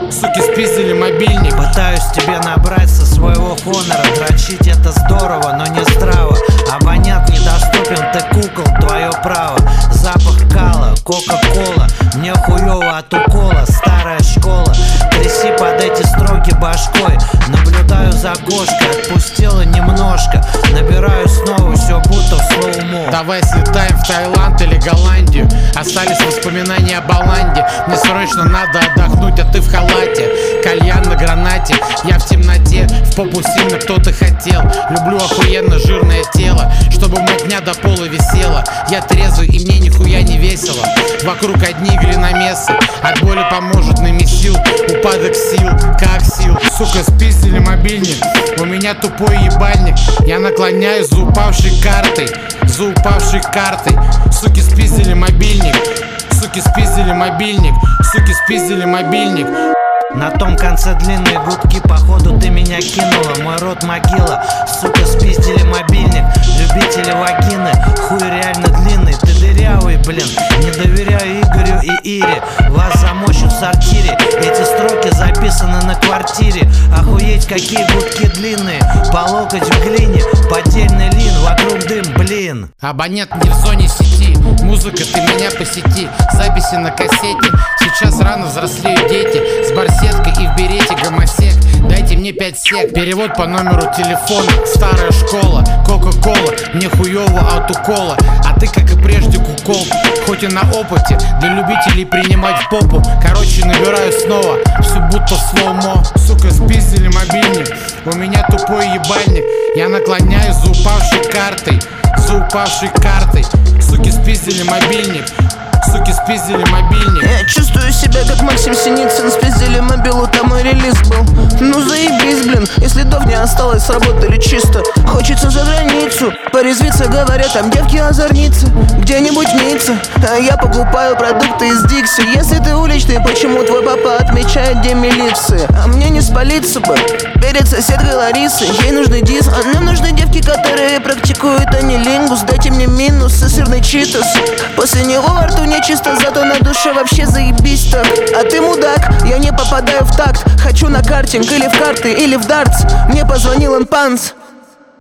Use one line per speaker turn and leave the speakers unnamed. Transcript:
суки спиздили мобильник.
Пытаюсь тебе набрать со своего фонера. Дрочить это здорово, но не здраво. Абонент недоступен, ты кукол, твое право. Запах кала, кока-кола. Мне хуёво от укола, старая школа. Тряси под эти строки башкой. Наблюдаю за кошкой, отпустила немножко. Набираю снова, все будто в слоумо.
Давай слетаем в Таиланд или Голландию. Остались воспоминания о Баланде. Мне срочно надо отдохнуть, а ты в халате. Кальян на гранате, я в темноте. В попу сильно кто-то хотел. Люблю охуенно жирное тело, чтобы мотня до пола висела. Я трезвый и мне нихуя не весело. Вокруг одни глиномесы. От боли поможет намесил. Упадок сил, как сил. Сука, спиздили мобильник. У меня тупой ебальник. Я наклоняюсь за упавшей картой. За упавшей картой. Суки, спиздили мобильник. Суки, спиздили мобильник. Суки, спиздили мобильник.
На том конце длинные гудки, походу ты меня кинула. Мой рот могила, сука, спиздили мобильник. Любители вагины, хуй реально длинный. Ты дырявый, блин, не доверяю Игорю и Ире. Вас замочат в сортире, эти строки записаны на квартире. Охуеть, какие гудки длинные, по локоть в глине. Поддельный лин, вокруг дым, блин.
Абонент не в зоне сети. Музыка, ты меня посети. Записи на кассете. Сейчас рано взрослеют дети. С барсеткой и в берете гомосек. Дайте мне 5 сек. Перевод по номеру телефона. Старая школа, кока-кола. Мне хуёво от укола. А ты, как и прежде, кукол. Хоть и на опыте, для любителей принимать в попу. Короче, набираю снова, все будто слоумо. Сука, спиздили мобильник. У меня тупой ебальник. Я наклоняюсь за упавшей картой. За упавшей картой. Суки, спиздили мобильник. Суки, спиздили мобильник.
Я чувствую себя как Максим Синицын. Спиздили мобилу, там мой релиз был. Ну заебись, блин, и следов не осталось, сработали чисто. Хочется за границу порезвиться, говорят, там девки озорницы. Где-нибудь в Ницце, а я покупаю продукты из Дикси. Если ты уличный, почему твой папа отмечает день милиции? А мне не спалиться бы перед соседкой Ларисой. Ей нужны дис, а нам нужны девки, которые практикуют анилингус. Дайте мне минус и сырный читос. После него во рту не чисто, зато на душе вообще заебись так. А ты мудак, я не попадаю в такт. Хочу на картинг или в карты, или в дартс. Мне позвонил Энпанс.